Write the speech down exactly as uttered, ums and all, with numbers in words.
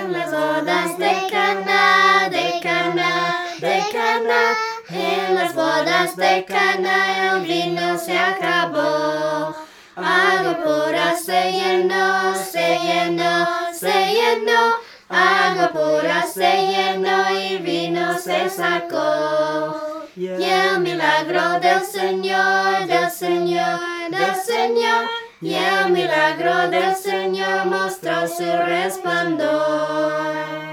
En las bodas de Caná, de Caná, de Caná, en las bodas de Caná el vino se acabó. Agua pura se llenó, se llenó, se llenó. Agua pura se llenó y vino se sacó. Y el milagro del Señor, del Señor, del Señor. Y el milagro del Señor mostró su resplandor.